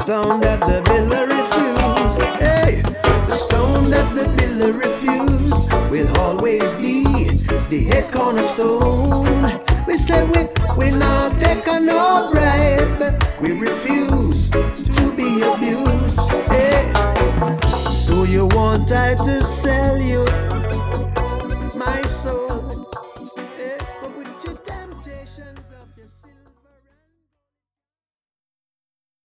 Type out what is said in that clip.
stone that the builder refused. Hey, the stone that the builder refused will always be the head cornerstone. We said we not take on no bribe. We refuse to be abused. Hey, so you want I to sell you my soul?